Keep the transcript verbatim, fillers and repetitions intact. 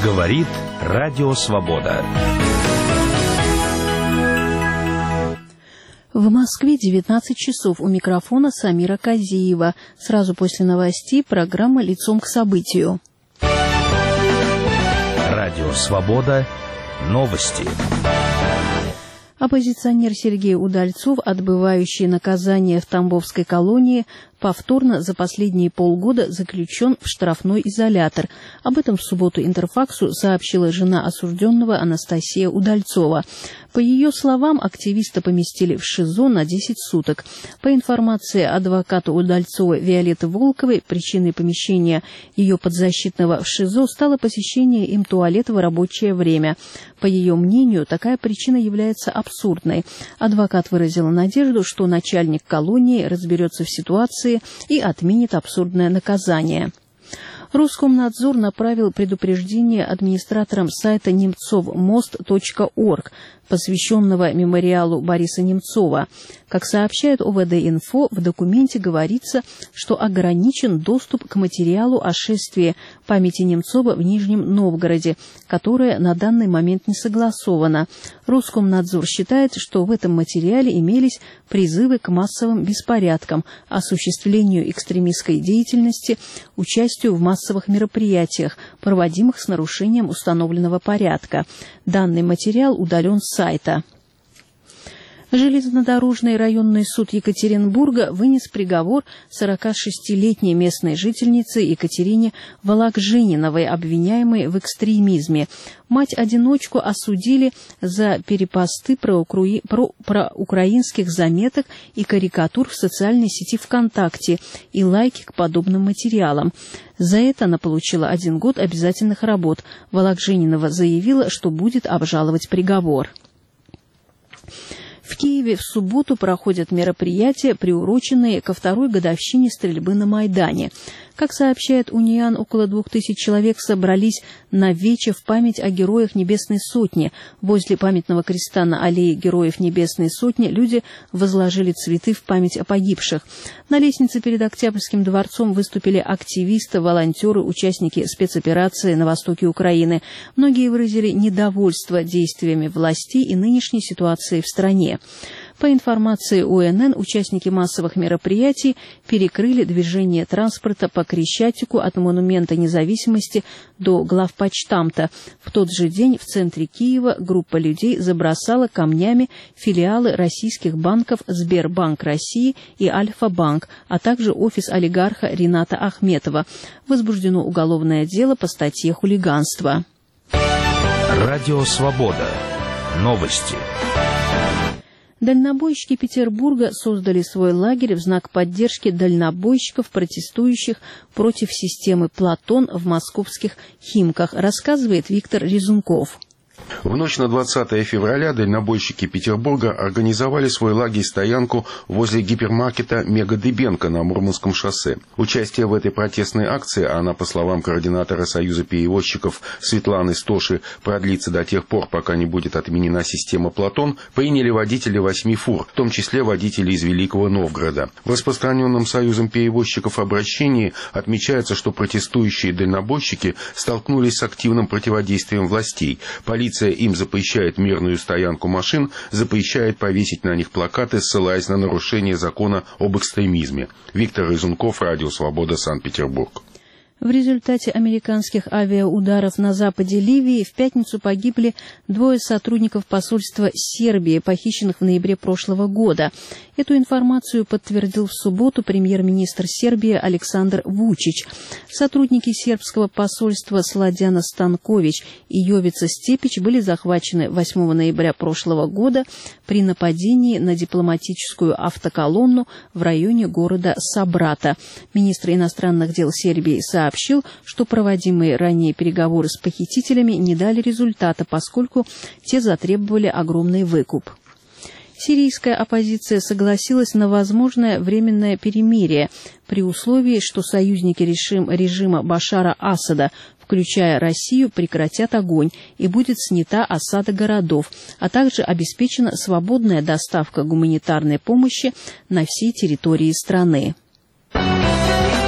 Говорит Радио Свобода. В Москве девятнадцать часов. У микрофона Самира Казиева. Сразу после новостей программа «Лицом к событию». Радио Свобода. Новости. Оппозиционер Сергей Удальцов, отбывающий наказание в Тамбовской колонии, повторно за последние полгода заключен в штрафной изолятор. Об этом в субботу Интерфаксу сообщила жена осужденного Анастасия Удальцова. По ее словам, активиста поместили в ШИЗО на десять суток. По информации адвоката Удальцова Виолетты Волковой, причиной помещения ее подзащитного в ШИЗО стало посещение им туалета в рабочее время. По ее мнению, такая причина является абсурдной. Адвокат выразила надежду, что начальник колонии разберется в ситуации и отменит абсурдное наказание. Роскомнадзор направил предупреждение администраторам сайта немцовмост точка орг, посвященного мемориалу Бориса Немцова. Как сообщает ОВД-инфо, в документе говорится, что ограничен доступ к материалу о шествии памяти Немцова в Нижнем Новгороде, которое на данный момент не согласовано. Роскомнадзор считает, что в этом материале имелись призывы к массовым беспорядкам, осуществлению экстремистской деятельности, участию в массовых мероприятиях, проводимых с нарушением установленного порядка. Данный материал удален с сайта. Железнодорожный районный суд Екатеринбурга вынес приговор сорокашестилетней местной жительнице Екатерине Волокжениновой, обвиняемой в экстремизме. Мать-одиночку осудили за перепосты про, укра... про... про украинских заметок и карикатур в социальной сети ВКонтакте и лайки к подобным материалам. За это она получила один год обязательных работ. Волокженинова заявила, что будет обжаловать приговор. В Киеве в субботу проходят мероприятия, приуроченные ко второй годовщине стрельбы на Майдане. Как сообщает Униан, около двух тысяч человек собрались на вече в память о героях Небесной Сотни. Возле памятного креста на аллее Героев Небесной Сотни люди возложили цветы в память о погибших. На лестнице перед Октябрьским дворцом выступили активисты, волонтеры, участники спецоперации на востоке Украины. Многие выразили недовольство действиями властей и нынешней ситуацией в стране. По информации О Н Н, участники массовых мероприятий перекрыли движение транспорта по Крещатику от Монумента Независимости до главпочтамта. В тот же день в центре Киева группа людей забросала камнями филиалы российских банков Сбербанк России и Альфа-банк, а также офис олигарха Рината Ахметова. Возбуждено уголовное дело по статье «Хулиганство». Радио Свобода. Новости. Дальнобойщики Петербурга создали свой лагерь в знак поддержки дальнобойщиков, протестующих против системы «Платон» в московских Химках, рассказывает Виктор Резунков. В ночь на двадцатое февраля дальнобойщики Петербурга организовали свой лагерь-стоянку возле гипермаркета «Мега Дыбенко» на Мурманском шоссе. Участие в этой протестной акции, а она, по словам координатора Союза перевозчиков Светланы Стоши, продлится до тех пор, пока не будет отменена система «Платон», приняли водители восьми фур, в том числе водители из Великого Новгорода. В распространенном Союзом перевозчиков обращении отмечается, что протестующие дальнобойщики столкнулись с активным противодействием властей. Полиция им запрещает мирную стоянку машин, запрещает повесить на них плакаты, ссылаясь на нарушение закона об экстремизме. Виктор Резунков, Радио Свобода, Санкт-Петербург. В результате американских авиаударов на западе Ливии в пятницу погибли двое сотрудников посольства Сербии, похищенных в ноябре прошлого года. Эту информацию подтвердил в субботу премьер-министр Сербии Александр Вучич. Сотрудники сербского посольства Сладяна Станкович и Йовица Степич были захвачены восьмого ноября прошлого года при нападении на дипломатическую автоколонну в районе города Сабрата. Министр иностранных дел Сербии сообщил, сообщил, что проводимые ранее переговоры с похитителями не дали результата, поскольку те затребовали огромный выкуп. Сирийская оппозиция согласилась на возможное временное перемирие при условии, что союзники режима Башара Асада, включая Россию, прекратят огонь и будет снята осада городов, а также обеспечена свободная доставка гуманитарной помощи на всей территории страны.